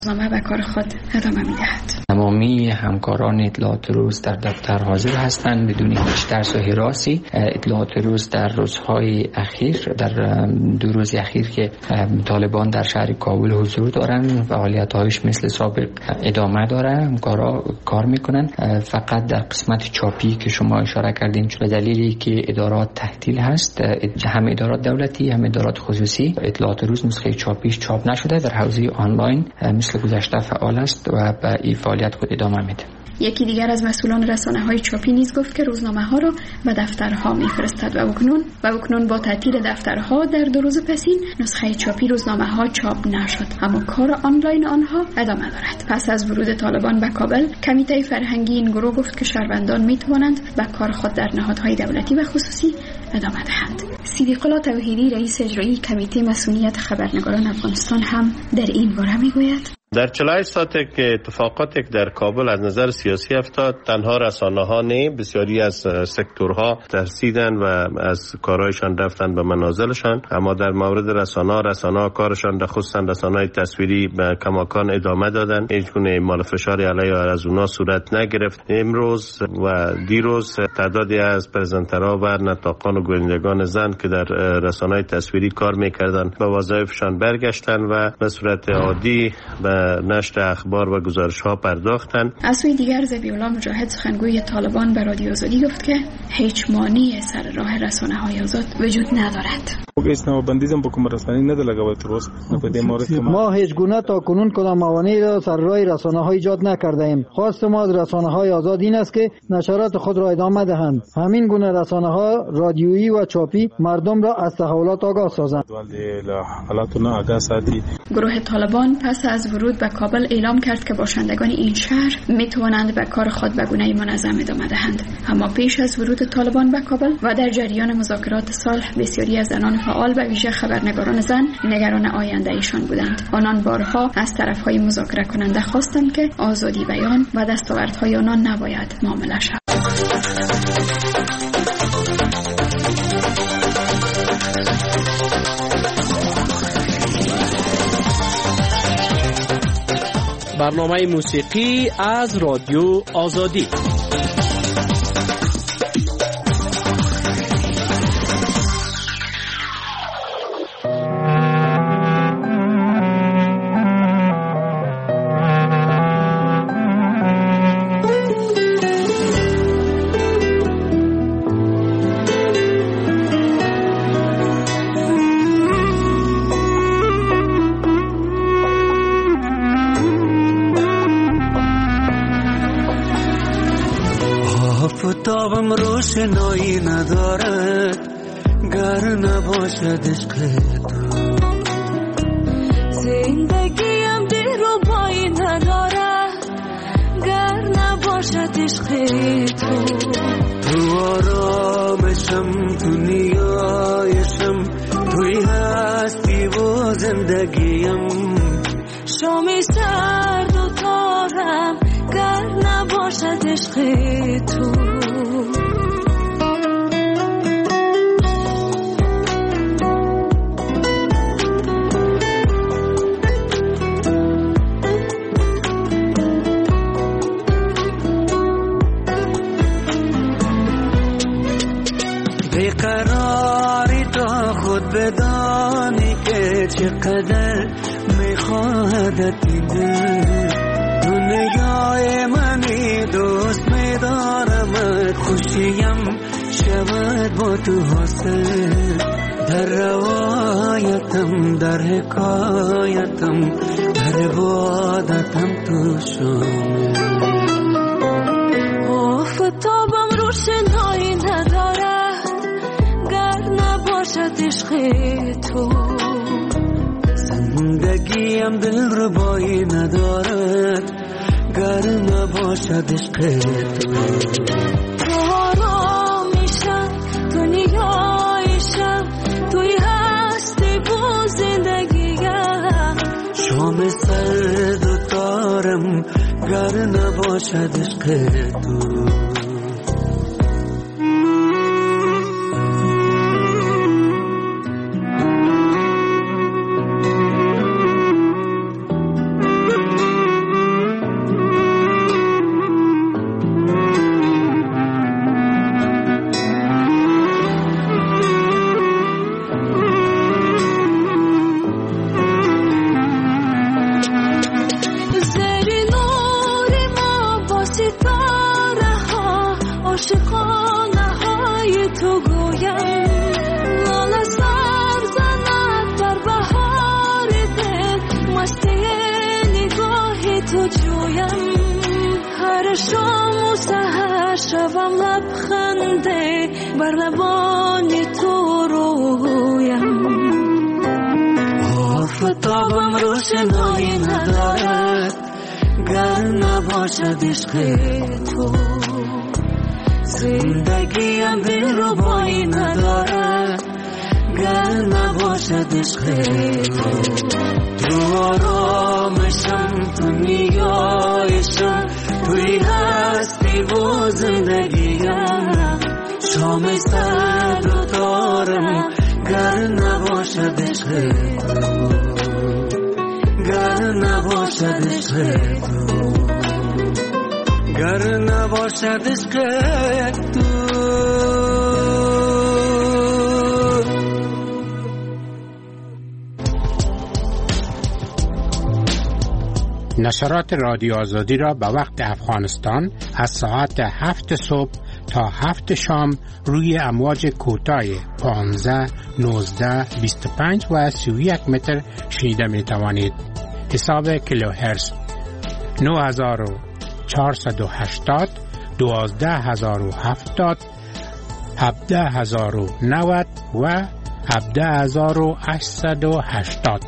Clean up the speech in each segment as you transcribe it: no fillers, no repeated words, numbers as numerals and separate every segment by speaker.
Speaker 1: روزنامه به کار خود ادامه می‌دهد.
Speaker 2: تمامی همکاران اطلاعات روز در دفتر حاضر هستند بدون هیچ ترس و هراسی. اطلاعات روز در روزهای اخیر، در 2 روز اخیر که طالبان در شهر کابل حضور دارند، فعالیت‌هایش مثل سابق ادامه داره، همکارا کار میکنن. فقط در قسمت چاپی که شما اشاره کردین، چون دلیلی که ادارات تحتیل هست، هم ادارات دولتی هم ادارات خصوصی، اطلاعات روز نسخه چاپیش چاپ نشده، در حوزه آنلاین مثل گذشته فعال است و به این فعالیت خود ادامه میده.
Speaker 1: یکی دیگر از مسئولان رسانه‌های چاپی نیز گفت که روزنامه‌ها را به دفترها می‌فرستد و اکنون با تعطیل دفترها در 2 روز پسین نسخه چاپی روزنامه‌ها چاپ نشد، اما کار آنلاین آنها ادامه دارد. پس از ورود طالبان به کابل، کمیته فرهنگی این گروه گفت که شهروندان می‌توانند به کار خود در نهادهای دولتی و خصوصی ادامه دهند. صدیق الله توحیدی، رئیس اجرایی کمیته مسئولیت خبرنگاران افغانستان، هم در این باره می‌گوید:
Speaker 3: در 48 ساعت که اتفاقات در کابل از نظر سیاسی افتاد، تنها رسانه‌ها نه، بسیاری از سکتورها ترسیدن و از کارهایشان رفتن به منازلشان. اما در مورد رسانه‌ها کارشان در خصوصا رسانه‌های تصویری به کماکان ادامه دادن. هیچ گونه اعمال فشاری علیه از اونها صورت نگرفت. امروز و دیروز تعدادی از پرزنترها و نطاقان و گویندگان زن که در رسانه‌های تصویری کار می‌کردند به وظایفشان برگشتن و به صورت عادی به نشر اخبار و گزارش ها پرداختند.
Speaker 1: از سوی دیگر ذبیح‌الله مجاهد، سخنگوی طالبان، به رادیو آزادی گفت که هیچ مانعی سر راه رسانه‌های آزاد وجود ندارد.
Speaker 4: ما هیچ گونه تا کنون کدام موانعی را سر راه رسانه‌ها ایجاد نکرده ایم. خواست ما از رسانه‌های آزاد این است که نشرات خود را ادامه دهند. همین گونه رسانه‌ها رادیویی و چاپی مردم را از تحولات آگاه سازند.
Speaker 1: گروه طالبان پس از ورود به کابل اعلام کرد که باشندگان این شهر میتوانند به کار خود به گونه‌ای منظم ادامه دهند. اما پیش از ورود طالبان به کابل و در جریان مذاکرات صلح، بسیاری از زنان فعال و ویژه خبرنگاران زن نگران آینده ایشان بودند. آنان بارها از طرف‌های مذاکره کننده خواستند که آزادی بیان و دستاوردهای آنان نباید معامله شود.
Speaker 5: برنامه موسیقی از رادیو آزادی.
Speaker 6: آفتابم روشنایی ندارد گر نباشد عشق تو. زندگیم دلربایی ندارد گر نباشد عشق تو. تو آرامشم، تو نیایشم، توی هستی و زندگیم. شامی سرد و تارم گر نباشد عشق تو. بیقراری تا خود بدانی که چقدر میخواهدت این دل. دنیای منی دوست میدارم، خوشیم شود با تو حاصل. در روایتم، در حکایتم، در عبادتم تو شامل. آفتابم روشنایی ندارد گر نباشد عشق تو. زندگیم دلربایی ندارد گر نباشد عشق تو. تو آرامیشم، تو نیایشم، توی هستی و زندگیم. شام سرد و تارم گر نباشد عشق تو. عاشقانه های تو گویم لاله سر زند در بهار دل مستی نگاه تو جویم هر شام و سحر شبم لبخنده بر لبان تو رویم آفتابم روشنایی ندارد گر نباشد عشق تو زندگیم دلربایی ندارد گر نباشد عشق تو آرامشم تو نیایشم توی هستی و زندگیم شام سرد و دارم گر نباشد عشق گر نباشد عشق گر نباشد عشق تو.
Speaker 7: نشرات رادیو آزادی را به وقت افغانستان از ساعت 7 صبح تا 7 شام روی امواج کوتاه 15 19 25 و 31 متر شنیده می توانید. حساب کیلوهرتز 9480 12070 17090 و 17880.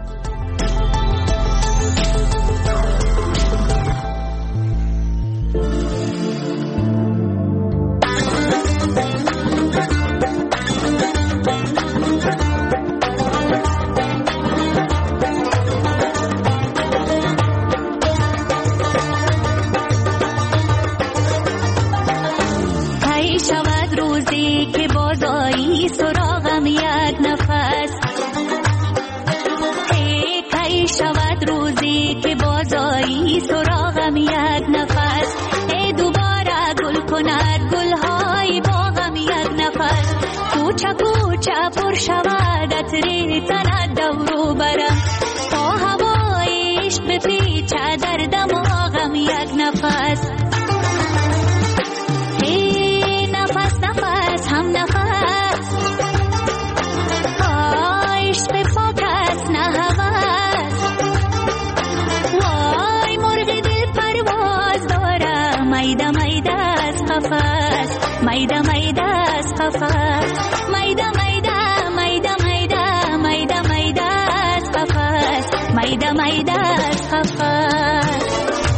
Speaker 8: سراغم یک نفس ای دوباره گل کند گلهای باغم یک نفس کوچه کوچه پر شود عطر تند دورو برم تا هوای عشق بپیچه در دماغم یک نفس ای نفس نفس هم نفس عشق پاک است نه هوس وای مرغ دل پرواز داره میده میده از قفس میده میده از قفس میده میده میده میده میده میده از قفس میده میده از قفس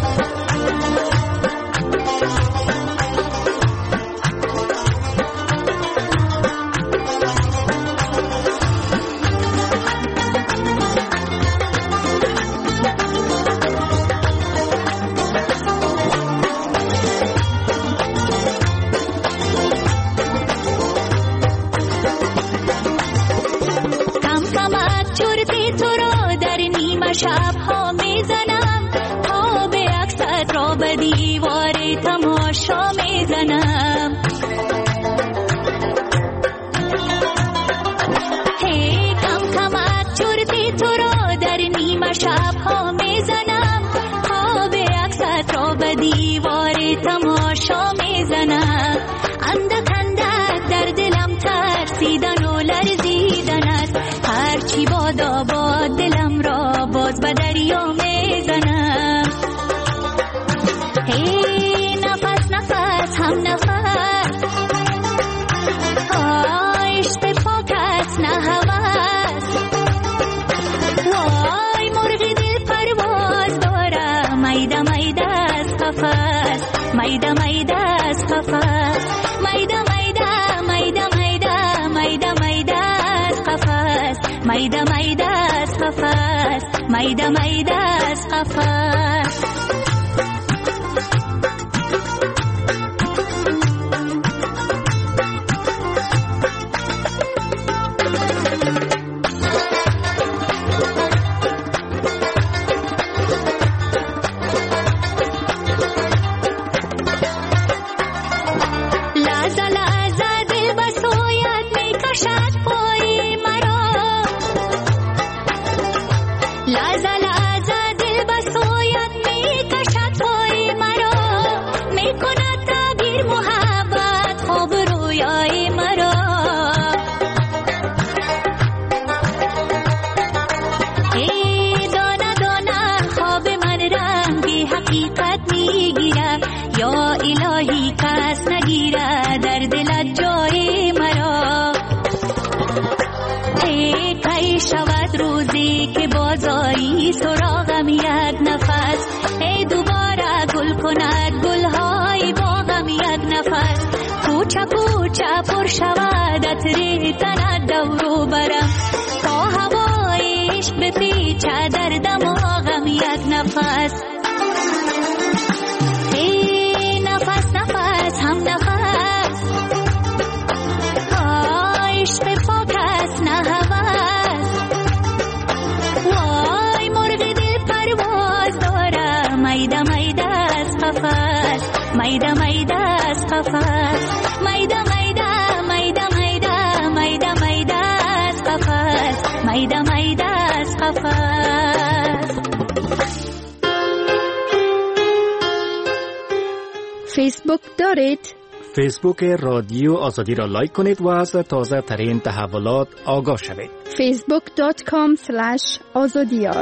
Speaker 8: شب‌ها میزنم تا به عکست را به دیوار تماشا میزنم هی کم کمک چرتی تو را در نیمه شب‌ها میزنم تا به عکست را به دیوار تماشا میزنم اندک اندک در دلم ترسیدن و لرزیدن است هرچی بادا باد دلم را باز به دریا میزنم هی نفس نفس هم نفس عشق پاک است نه هوس وای مرغ دل پرواز داره میده میده از قفس میده میده از قفس میده میده میده میده میده میده از قفس میده میده از قفس میده میده از قفس لحظه لحظه دل بسوی بی سراغم یک نفس، ای دوباره گل کند گلهای باغم یک نفس، کوچه کوچه پر شود عطر تنت دورو برم، تا هوای عشق بپیچه در دماغم یک نفس. ای نفس نفس هم نفس، عشق پاک است نه هوس، وای مرغ دل پرواز داره، میده میده از قفس، میده میده از قفس، میده میده میده میده میده میده از قفس، میده میده از قفس.
Speaker 1: فیسبوک دارید؟
Speaker 9: فیسبوک رادیو آزادی را لایک کنید و از تازه ترین تحولات آگاه شوید.
Speaker 1: facebook.com/azadiyar.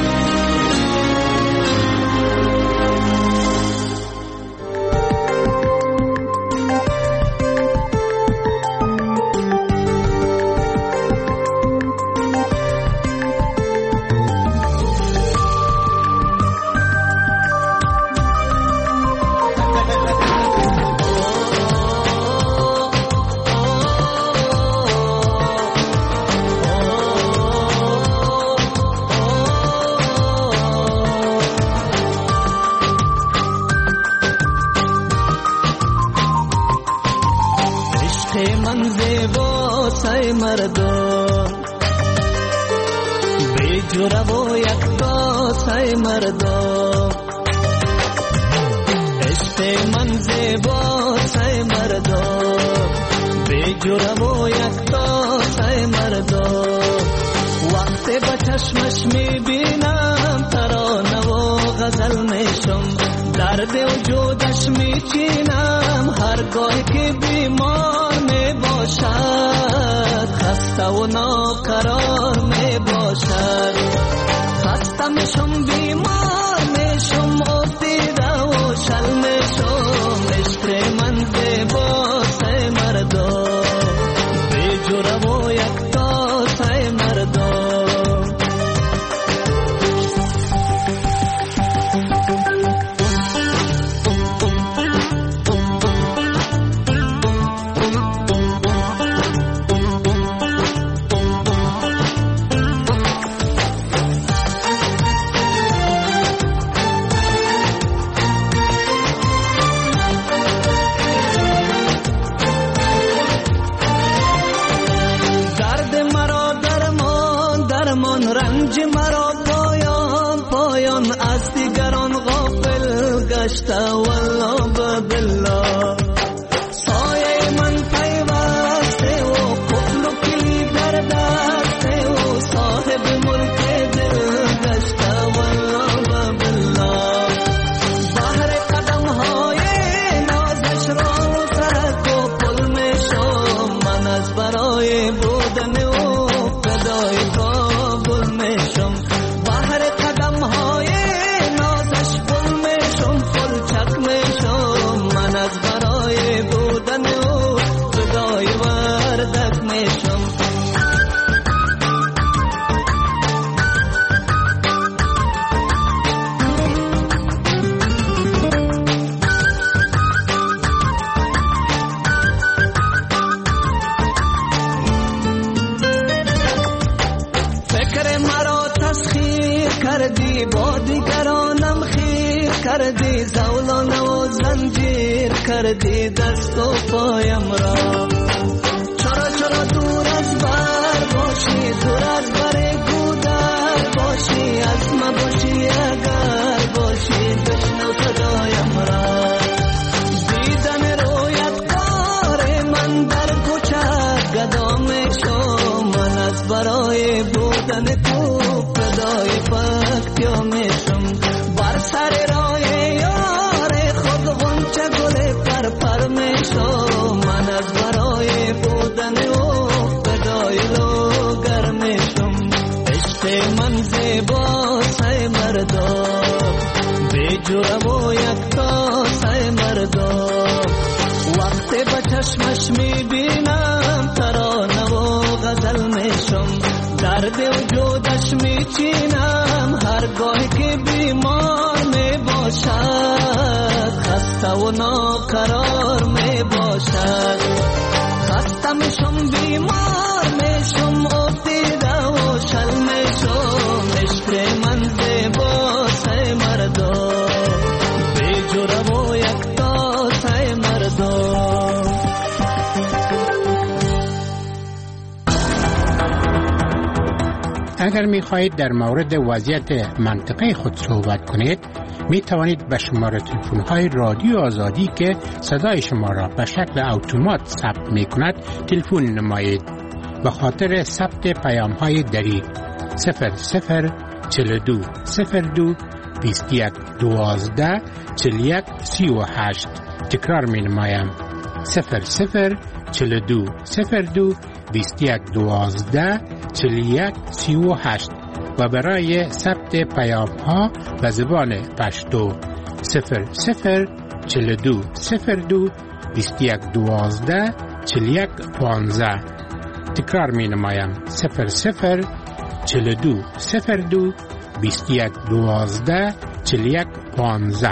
Speaker 6: کردی دست و پایم را، چرا چرا دور از بر باشی، دور از بر گودر باشی، از ما باشی اگر باشی، بشنو صدایم را. دیدن رویت کار من در کوچه گدام شو، من از برای بودن تو فدای پکتیا میشم، بر سر راه یار خود غنچه گل پر میشم، من از برای بودن او فدای لوگر میشم. عشق من زیبا سای مردا، بیجوره و یکتا سای مردا، وقتی به چشمش میبینم ترانه و غزل میشم، درد وجودش میچینم، هرگاه که بیمار می باشد خسته و ناقرار می باشد خسته میشم بیمار میشم افتیده و شل میشم عشق من زیباست ای مردم بی جوره و یکتاست ای مردم.
Speaker 7: اگر می خواهید در مورد وضعیت منطقه خود صحبت کنید می توانید به شماره تلفن های رادیو آزادی که صدای شما را به شکل اتومات ثبت می کند تلفن نمایید. به خاطر ثبت پیام های دری 0042 02 21 12 41 38 تکرار می نمایم 0042 02 21 12 41 38 و برای ثبت پیام ها به زبان پشتو 0042 02 21 12 41 15 تکرار می نمایم 0042 02 21 12 41 15.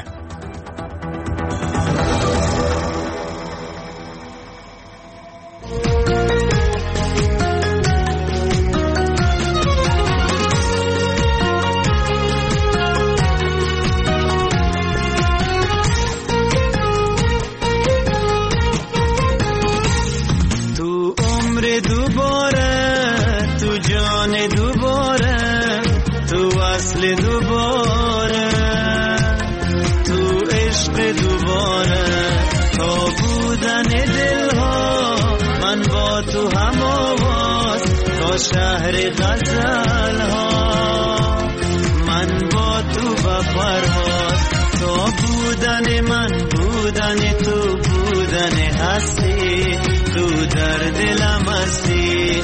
Speaker 6: شهر غزل ها من با تو با پرواز تو بودن من بودن تو بودن هستی تو در دلم هستی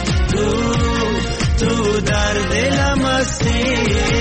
Speaker 6: تو در دلم هستی.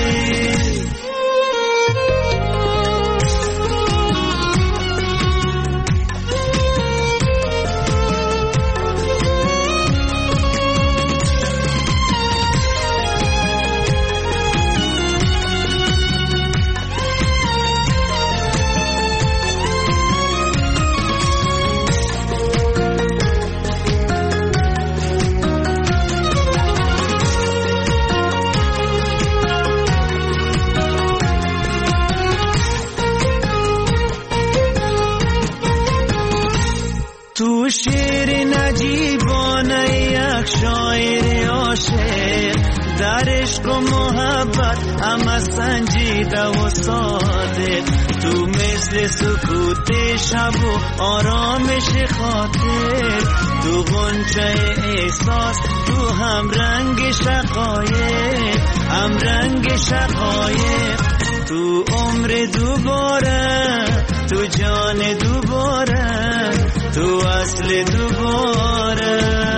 Speaker 6: تو شعر نجیبانه یک شاعر عاشق در عشق و محبت همه سنجیده و صادق تو مثل سکوت شب و آرامش خاطر تو غنچه احساس تو هم رنگ شقایق هم رنگ شقایق تو عمر دوباره تو جان دوباره تو اصل دوباره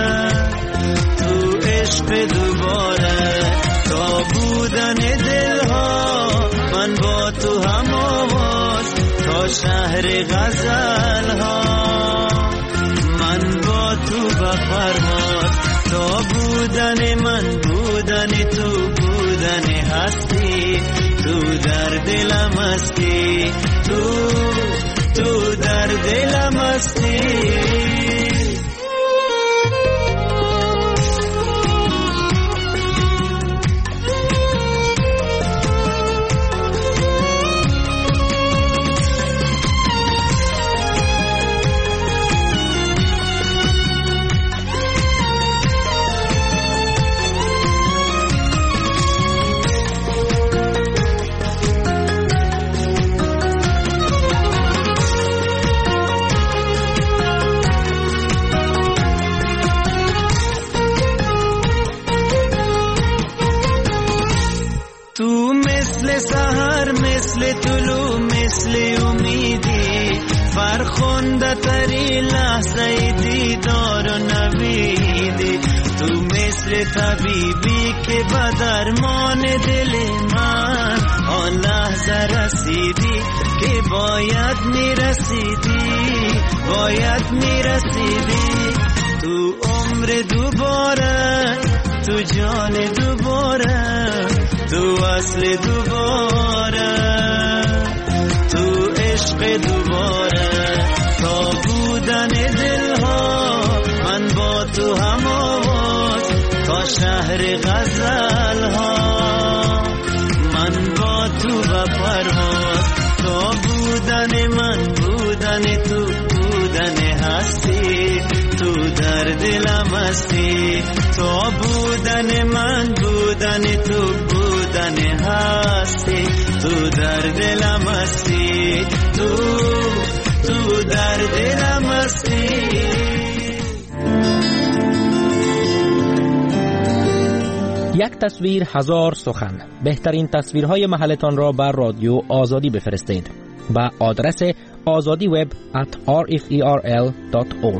Speaker 6: تو عشق دوباره تا بودن دلها من با تو هم آواز تا شهر غزل ها من با تو به پرواز تا بودن من بودن تو بودن هستی تو در دلم هستی تو در دلم هستی. مثل طلوع مثل امیدی فرخنده تری لحظه دیدار و نویدی تو مثل طبیبی که به درمان دل من آن لحظه رسیدی که باید میرسیدی تو عمر دوباره تو جان دوباره تو اصل دوباره، تو عشق دوباره. تا بودن دلها من با تو هم آواز، تا شهر غزل ها من با تو و پرواز. تا بودن من بودن تو بودن هستی، تو در دلم هستی. تا بودن من بودن تو بودن هستی، تو در دلم هستی، تو در دلم هستی.
Speaker 10: یک تصویر هزار سخن. بهترین تصویرهای محلتان را بر رادیو آزادی بفرستید به آدرس azadiweb@rferl.org.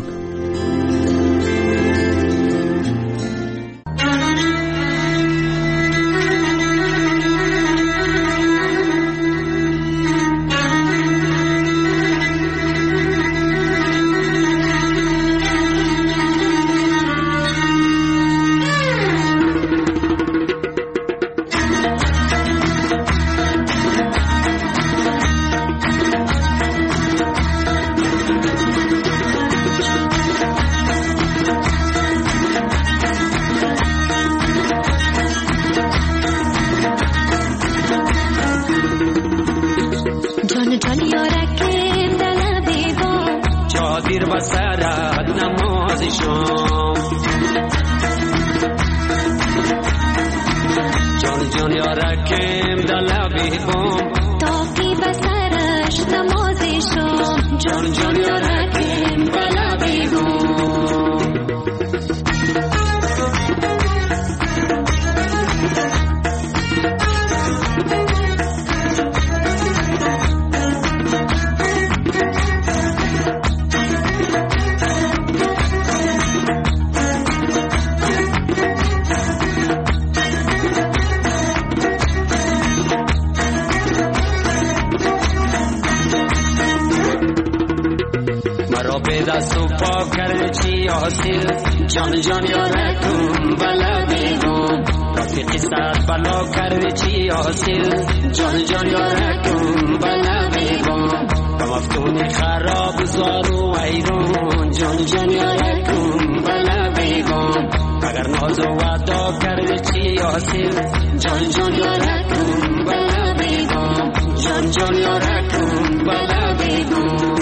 Speaker 11: جان جان یارکم بلدیگم رفیقی سرد بلا کردی چی حاصل. جان جان یارکم بلدیگم با مفتونی خراب زارو ویرون. جان جان یارکم بلدیگم اگر ناز و وعدا کردی چی حاصل. جان جان یارکم بلدیگم، جان جان یارکم بلدیگم.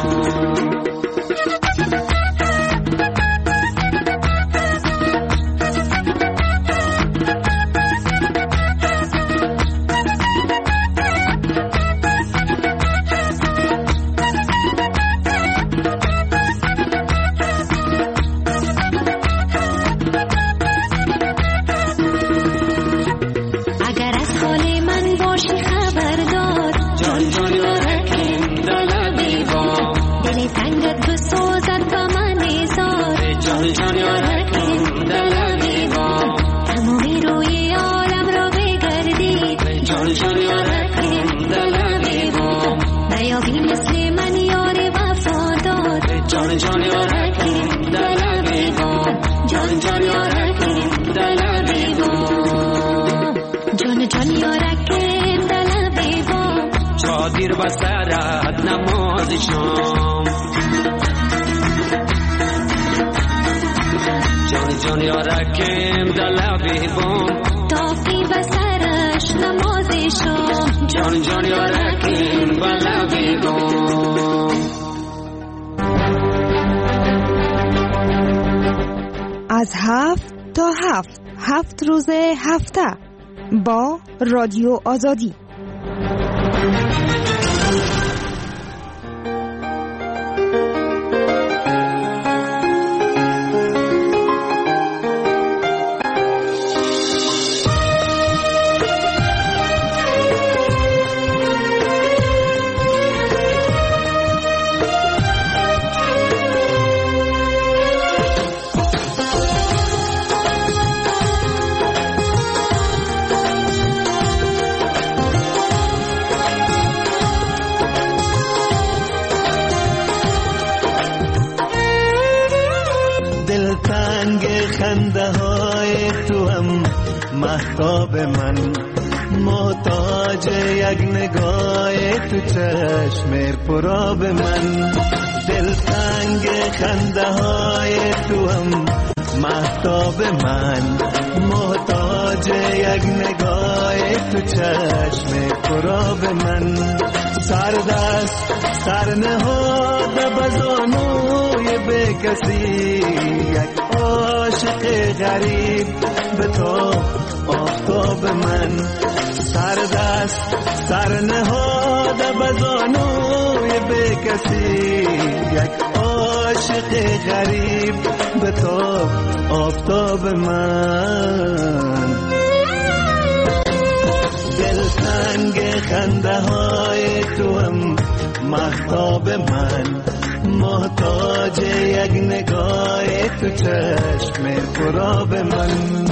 Speaker 6: دیر بسرت نماز شام. جان جان یارکم دلبی بام
Speaker 8: تافی بسرش نماز شام.
Speaker 6: جان جان یارکم دلبی بام.
Speaker 12: از 7 تا 7 روز هفته با رادیو آزادی.
Speaker 6: خنده های تو هم مهتاب من
Speaker 13: محتاج یک نگاه تو چشم پرآب من، دلتنگ خنده های تو هم مهتاب من، محتاج یک نگاه تو چشم پرآب من، سردست سر نهاده بزانوی بے کسی، یک عاشق غریب به تو آفتاب من، سردست سر نهاده بزانوی بے کسی، یک عاشق غریب به تو آفتاب من، دلتنگ خنده های تو هم مهتاب من، محتاج یک نگاه تو چشم پرآب من.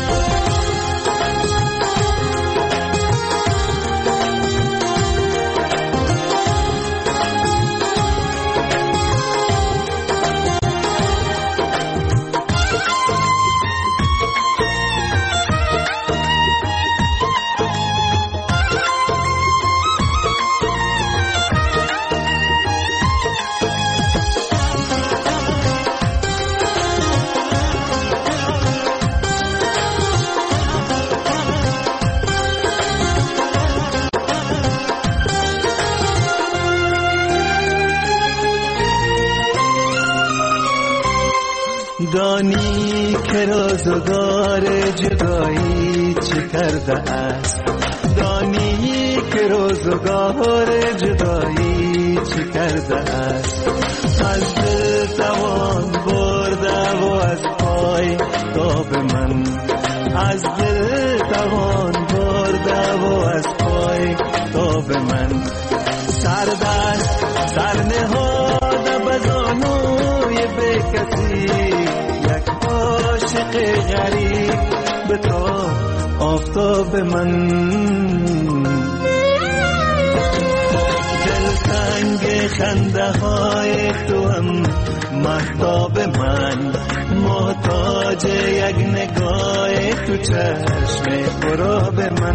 Speaker 13: دانی که روزگار جدایی چه کرده است، دانی که روزگار جدایی چه کرده است، از دل توان برده و از پای تاب من، از دل توان برده و از پای تاب من، سردست سر نهاده بزانوی بے کسی، عاشق غریب به تو آفتاب من، دلتنگ خنده های تو هم مهتاب من، محتاج یک نگاه تو چشم پرآب من.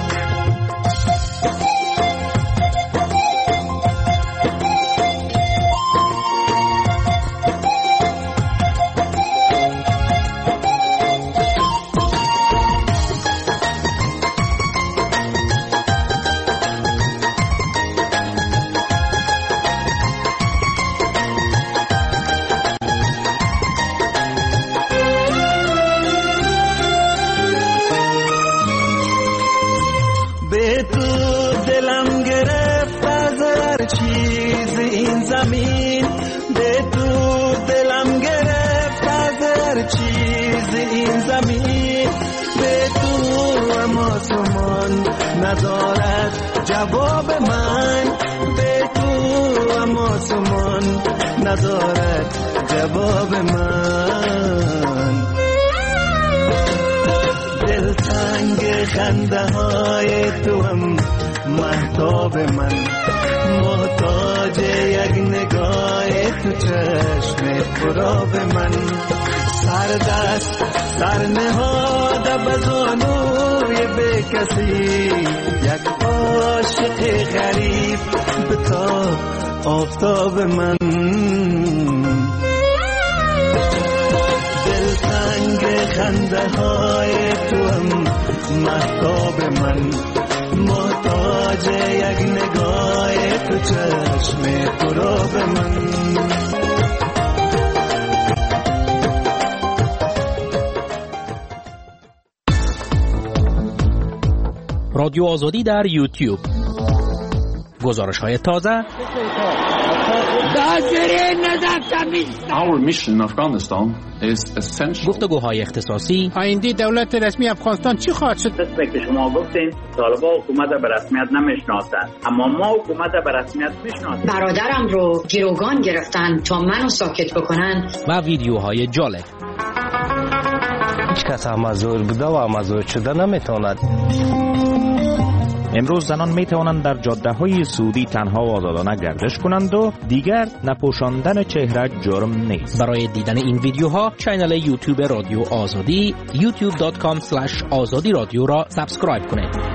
Speaker 13: ندارد جواب من، به تو اما سمان ندارد جواب من، دلتنگ خنده های تو هم مهتاب من، محتاج یک نگاه تو چشم پرآب من، سردست سر نهاده بزانوی بے کسی، یک عاشق غریب به تو آفتاب من، دلتنگ خنده های تو هم مهتاب من، محتاج یک نگاه تو چشم پرآب من.
Speaker 10: رادیو آزادی در یوتیوب، گزارش های تازه، گفتگوهای اختصاصی،
Speaker 14: آینده دولت رسمی افغانستان چی خواهد شد؟
Speaker 15: مثل که شما گفتین طالبان حکومت به رسمیت نمیشناسند، اما ما حکومت به رسمیت میشناسیم.
Speaker 16: برادرم رو گروگان گرفتن تا منو ساکت بکنن.
Speaker 10: و ویدیوهای جالب.
Speaker 17: هیچ کس مزور بوده و مزور شده نمیتواند.
Speaker 18: امروز زنان می توانند در جاده های سعودی تنها و آزادانه گردش کنند و دیگر نپوشاندن چهره جرم نیست.
Speaker 10: برای دیدن این ویدیوها کانال یوتیوب رادیو آزادی youtube.com/azadi radio را سابسکرایب کنید.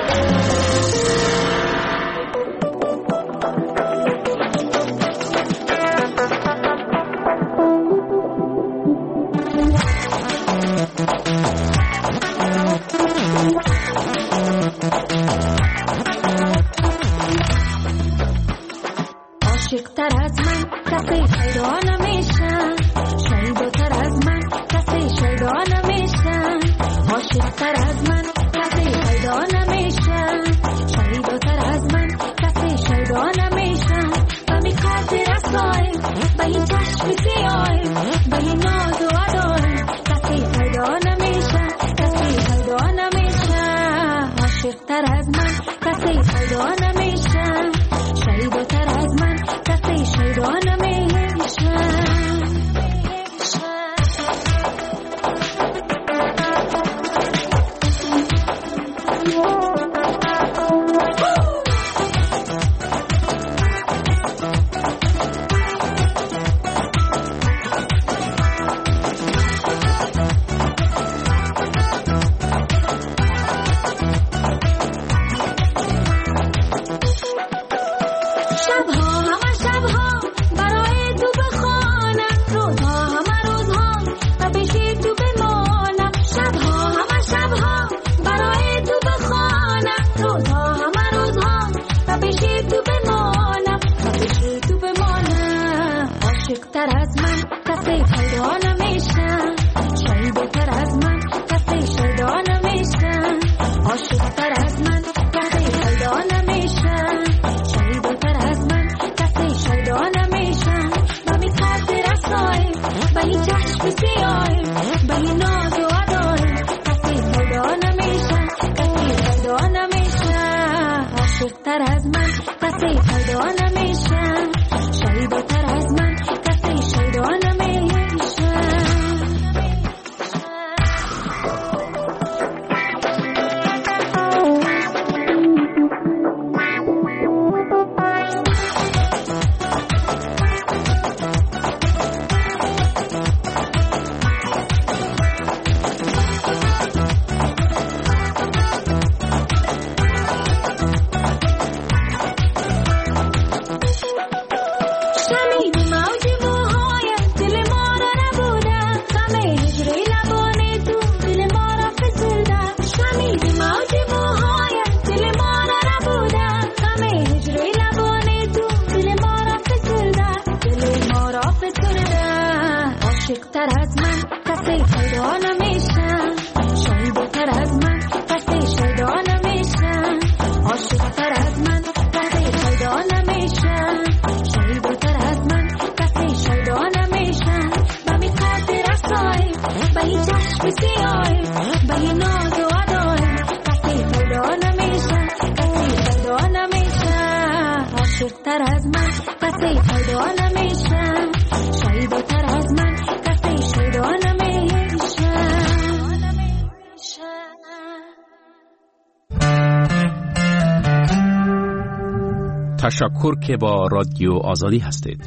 Speaker 18: تشکر که با رادیو آزادی هستید.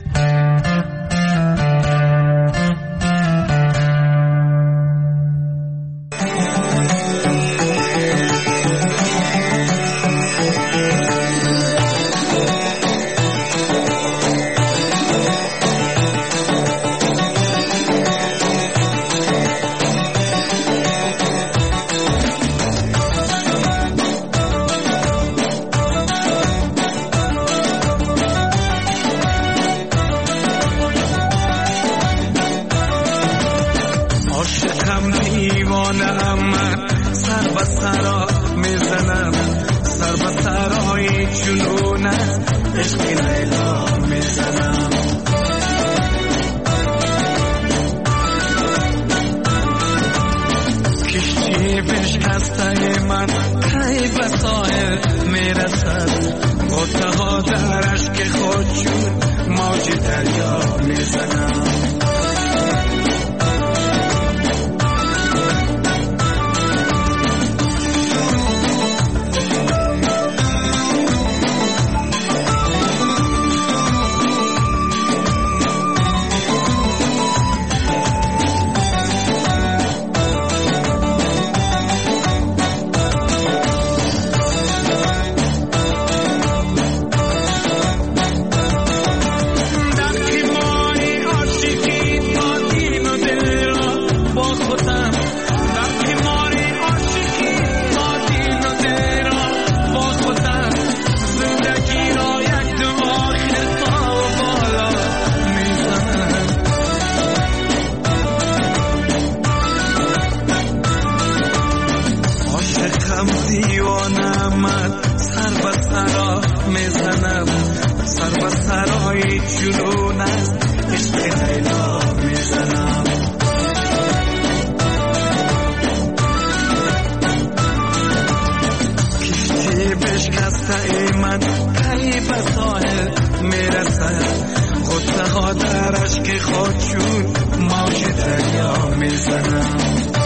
Speaker 13: میزنم، سر به سرای جنون است عشق لیلا میزنم. کشتی بشکسته ای من کی به ساحل میرسد، غصه ها در اشک خود چون موج دریا میزنم.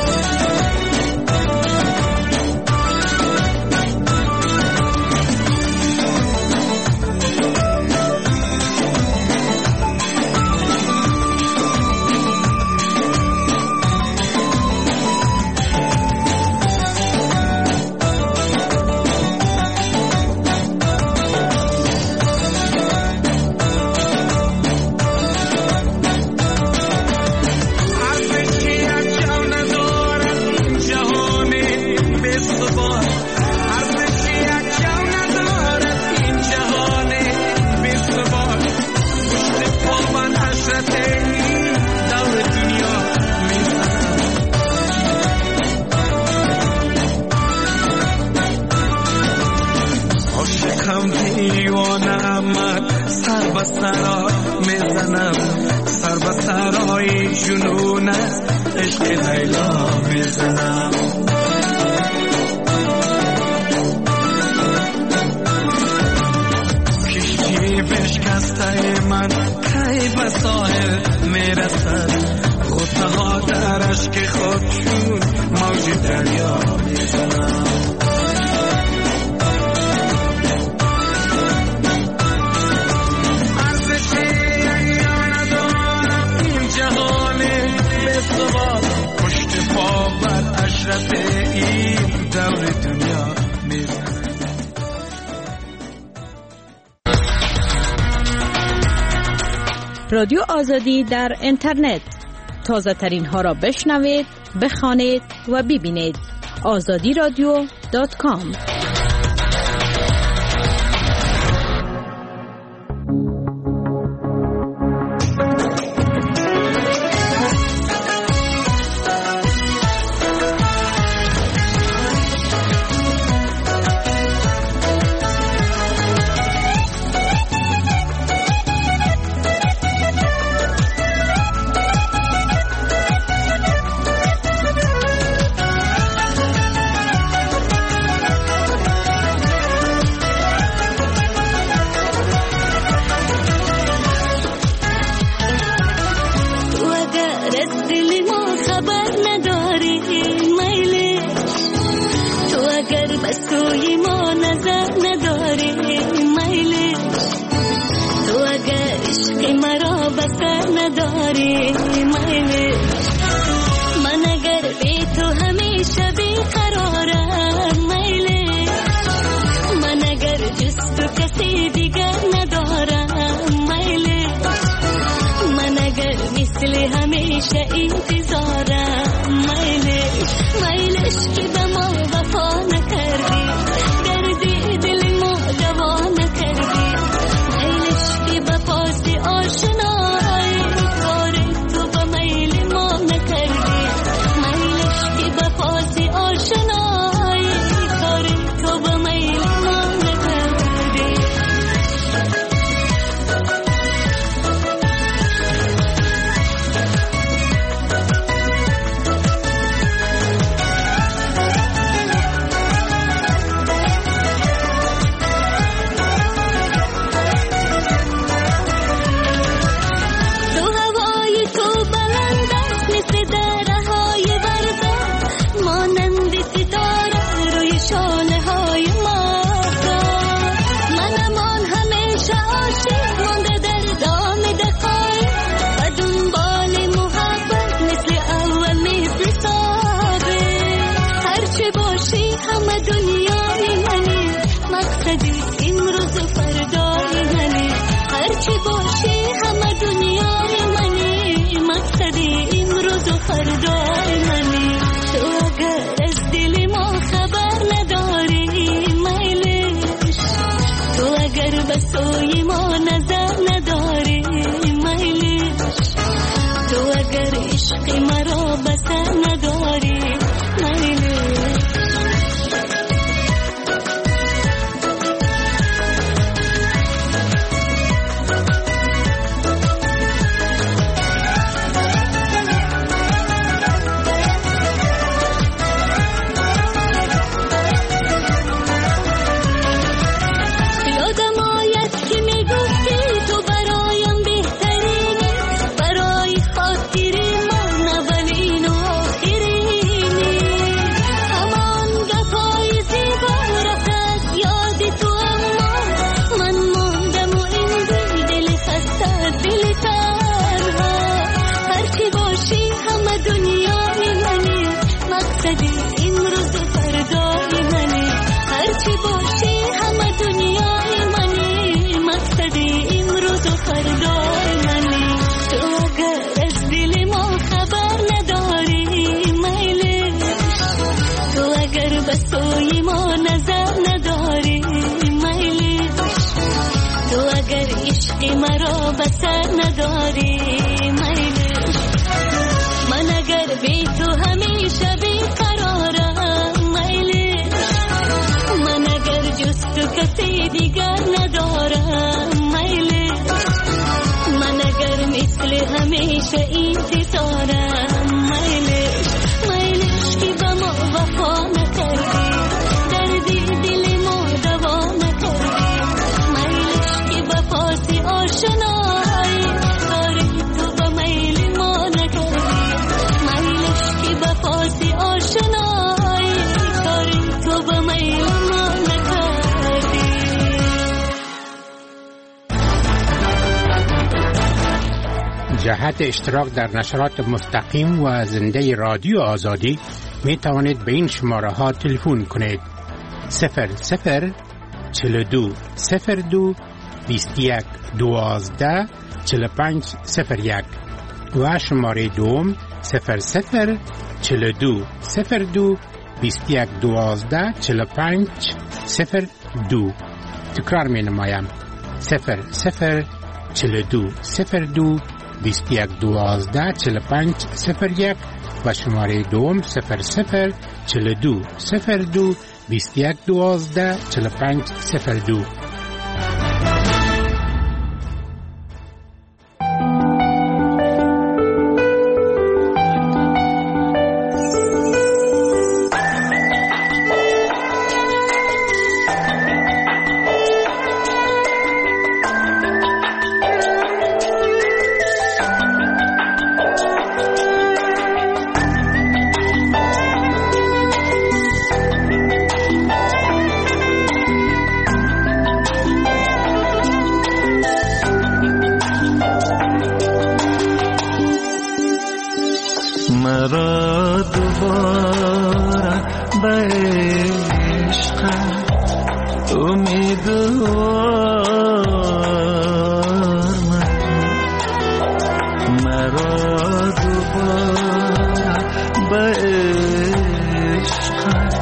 Speaker 13: جنون است عشق لیلا میزنم. کشتی بشکسته من کی به ساحل میرسد، غصه ها در اشک خود چون موج دریا میزنم. پشت پا بر اشرف این دور دنیا میزنم.
Speaker 19: رادیو آزادی در اینترنت، تازه ترین ها را بشنوید، بخوانید و ببینید. azadiradio.com.
Speaker 8: امروز و فردای منی. تو اگر از دل ما خبر نداری میلش، تو اگر به سوی ما نظر نداری میلش، تو اگر عشق مرا بسر نداری میلش، من اگر بی تو همیشه بیقرارم میلش، من اگر جز تو کسی دیگر ندارم میلش، من اگر مثل همیشه انتظارم میلش، میلش که به ما وفا نکردی، دردی دل ما دوا نکردی میلش، که به پاس آشنایی کاری تو به میل ما نکردی میلش، که به پاس آشنایی کاری تو به میل ما نکردی.
Speaker 7: جهت اشتراک در نشرات مستقیم و زنده رادیو آزادی می توانید به این شماره ها تلفن کنید: 00 42 02 21 12 45 01 و شماره دوم 00 42 02 21 12 45 02. تکرار می نمایم: 00 42 02 21 12 45 01 و شماره دوم 00 42 02 21 12 45 02.
Speaker 13: مرا دوباره به عشق امیدوار مرا دوباره به عشق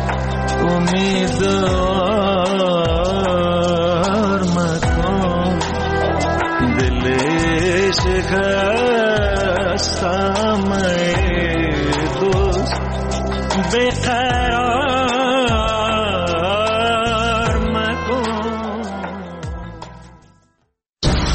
Speaker 13: امیدوار مکن، دل شکستم به